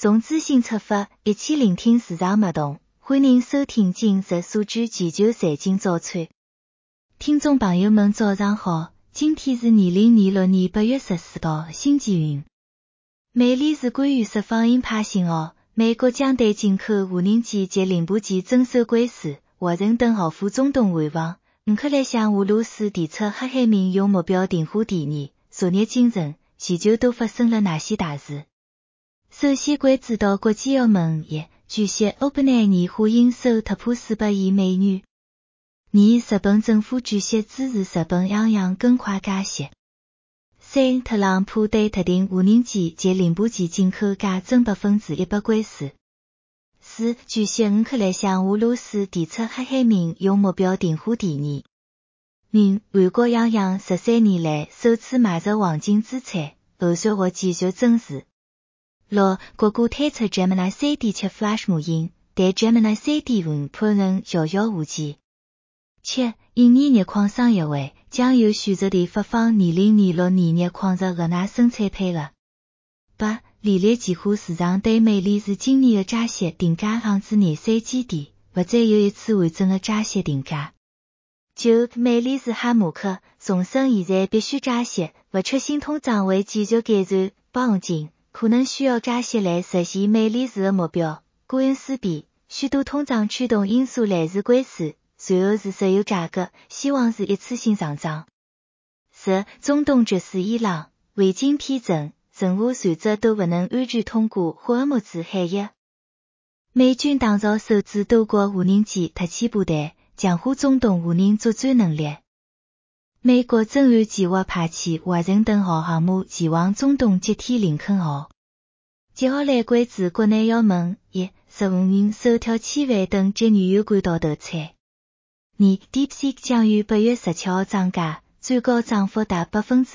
从资讯出发，一起聆听市场脉动。欢迎收听今日数据全球财经早餐。听众朋友们早上好，今天是2026年8月14号，星期五。美联储官员释放鹰派信号，美国将对进口无人机及零部件征收关税。华盛顿号赴中东回访，乌克兰向俄罗斯提出黑海民用目标订货提议。昨日清晨，全球都发生了哪些大事？首先关注到国际澳门业，据悉 OpenAI 年化营收突破400亿美元。日本政府据悉支持日本央行更快加息。3. 特朗普对特定无人机及零部件进口加征100%关税。4. 据悉乌克兰向俄罗斯提出黑海民用目标订货提议。5. 韩国央行13年来首次买入黄金资产，后续或继续增持。6. 谷歌推出 Gemini 3.7 Flash 模型，但 Gemini 3.5 Pro 仍遥遥无期。7. 印尼镍矿商业会将有选择地发放2026年镍矿石额外生产配额。8. 利率期货市场对美联储今年的加息定价降至23基点，不再有一次完整的加息定价。9. 美联储哈姆克重申现在必须加息，不确信通胀会继续改善。保金可能需要加息来实现美联储的目标。顾恩斯比，许多通胀驱动因素来自关税，随后是石油价格，希望是一次性上涨。10. 中东局势伊朗，未经批准，任何船只都不能安全通过霍尔木兹海峡。美军打造首支多国无人机特遣部队，强化中东无人作战能力。美国正按计划派遣华盛顿号航母前往中东接替林肯号。接下来关注国内要闻：1. 15运首条千万吨级原油管道投产。2. DeepSeek 将于8月17号涨价，最高涨幅达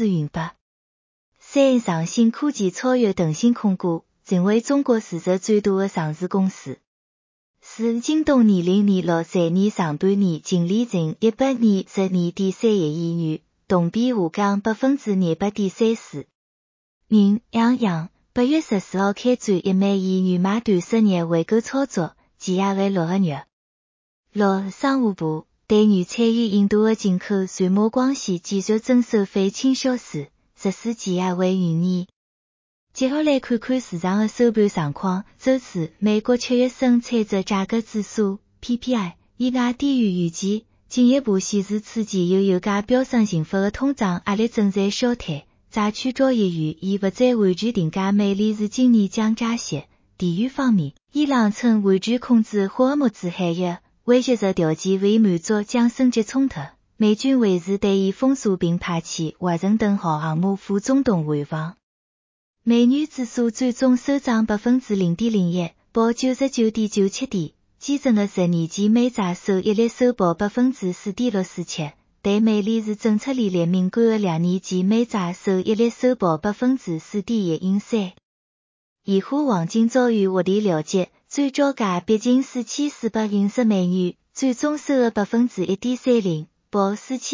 100%。3. 上信科技超越腾讯控股，成为中国市值最大的上市公司。4. 京东2026财年上半年净利润122.3亿元，同比下降2.34%。央行8月14号开展1万亿元买断10日回购操作，期限为6个月。6. 商务部对原产于印度的进口船舶光纤继续征收非倾销税，实施期限为5年。接下来看看市场的收盘状况。周四，美国7月生产者价格指数 PPI 意外低于预期，进一步显示此前由油价飙升引发的通胀压力正在消退。债券交易员已不再完全定价美联储今年将加息。地缘方面，伊朗称完全控制霍尔木兹海峡，威胁着条件未满足将升级冲突。美军维持对伊封锁并派遣华盛顿号航母赴中东回访。美元指数最终收涨 0.01%， 报 99.97 点，基准的10年期美债收益率收报 4.647%， 对美联储政策利率敏感的2年期美债收益率收报 4.103%。现货黄金遭遇获利了结，最高价逼近4460美元，最终收了 1.30%， 报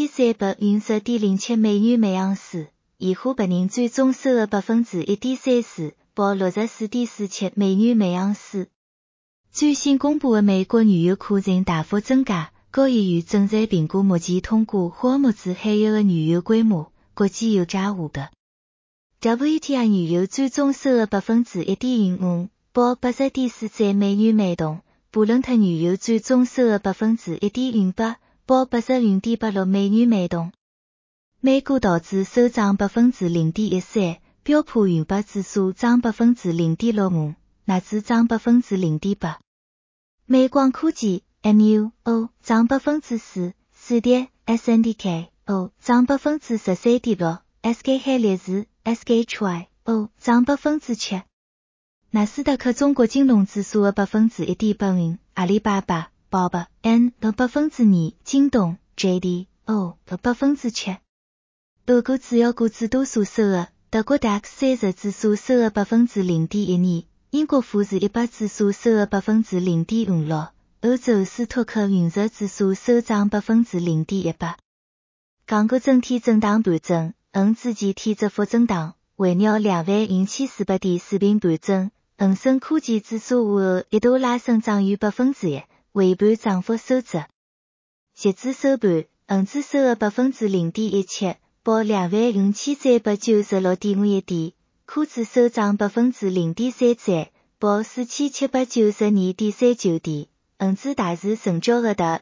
4360.07美元每盎司。现货白银最终收了 1.34%， 报 64.47美元每盎司。最新公布的美国原油库存大幅增加，交易员正在评估目前通过霍尔木兹海峡的原油规模。国际油价下跌。WTI 原油最终收了 1.05%， 报 80.43美元每桶。布伦特原油最终收了 1.08%， 报 82.86美元每桶。美股道指收涨 0.13%， 标普500指数涨 0.65%， 纳指涨 0.8%。美光科技 MUO 涨 4%， 四跌 SNDKO 涨 13.6%， SK 海力士 SKHYO 涨 7%。纳斯达克中国金融指数的 1.8%， 阿里巴巴、宝宝 N 的 2%， 京东 JDO 的 7%。俄国主要股指多数收的，德国 DAX 30指数收了 0.12%， 英国富时100指数收了 0.56%， 欧洲斯托克陨石指数收涨 0.18%。港股整体震荡盘整，之前天窄幅震荡，围绕21400点水平盘整， 恒生科技指数5一度拉升涨逾 1%， 尾盘涨幅收窄。截至收盘，恒指收了 0.17%， 报 25,396.51 点，科指收涨 0.33%， 报 4,792.39 点，恒指大市成交额达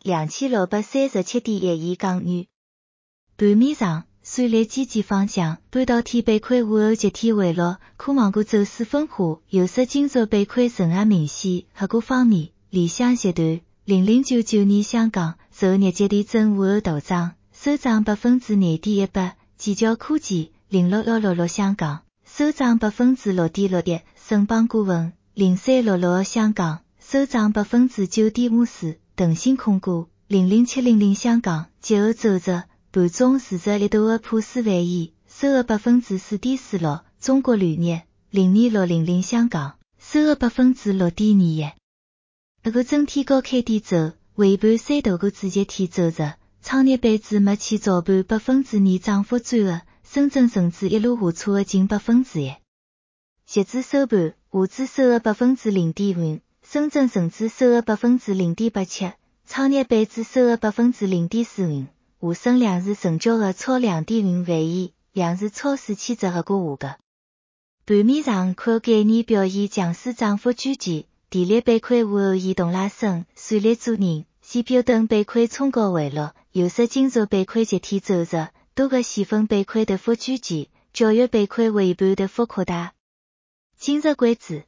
2,637.1 亿港元。盘面上，虽然经济方向，半导体板块午后集体回落，科网股走势分化，有色金属板块承压明显。合股方面，理想集团0099年香港受日节地震午后大涨，收涨 2.18%， 技桥科技06166香港收涨 6.61%， 盛邦股份0366香港收涨 9.54%， 腾讯控股00700香港节后走弱，盘中市值一度破4万亿，收入 4.46%， 中国铝业02600香港收入 6.21%。这个整体高开低走，尾盘三大个子集体走弱，创业板指没起早盘 2% 涨幅转弱，深圳成指一路下挫近 1%。截至收盘，沪指收入 0.5%， 深圳成指收入 0.87%， 创业板指收入 0.45%。沪深两市成交额超 2.5 万亿，两市超4000只合股个。盘面上看概念表现强势涨幅居前，电力板块午后移动拉升，算力助燃、CPU 等板块冲高回落，有色金属板块集体走弱，多个细分板块跌幅居前，教育板块尾盘跌幅扩大。今日关注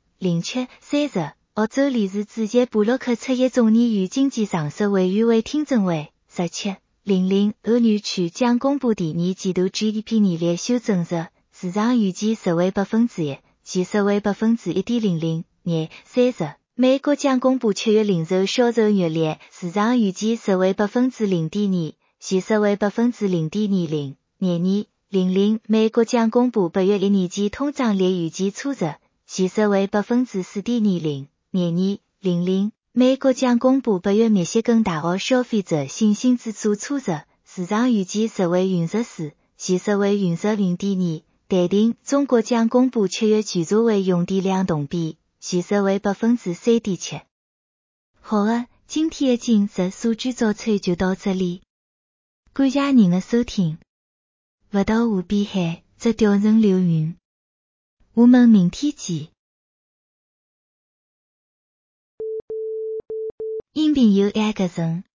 0730，澳洲理事主席布洛克出席众议院经济常设委员会听证会。1700，欧元区将公布第二季度 GDP 年率修正值，市场预计实为 1%， 其实为 1.00%。廿30，美国将公布7月零售销售月率，市场预计实为 0.2%， 其实为 0.20%。廿00，美国将公布8月1年期通胀率预计初值，其实为 4.20%。廿00，美国将公布8月密歇根大学消费者信心指数初值，市场预计实为-4，其实为-0.2。待定，中国将公布7月居住卫用电量同比，其实为 3.7%。好的，今天的今日数据早餐就到这里，感谢您的收听。不到湖边海，只钓人流云。我们明天见。音频由爱格人。